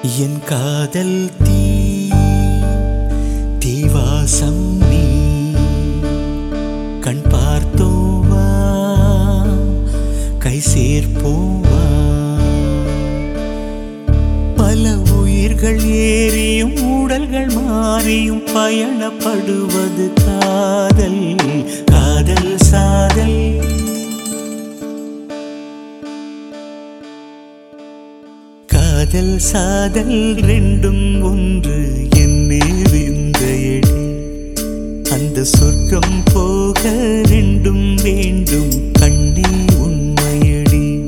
என் காதல் தீவாசம் நீ கண் பார்த்தோவா கை சேர்ப்போவா பல உயிர்கள் ஏறியும் உடல்கள் மாறியும் பயணப்படுவது காதல் காதல் சாதல் காதல் சாதல் ரெண்டும் ஒன்று என்னே விந்தையடி அந்த சொர்க்கம் போக ரெண்டும் வேண்டும்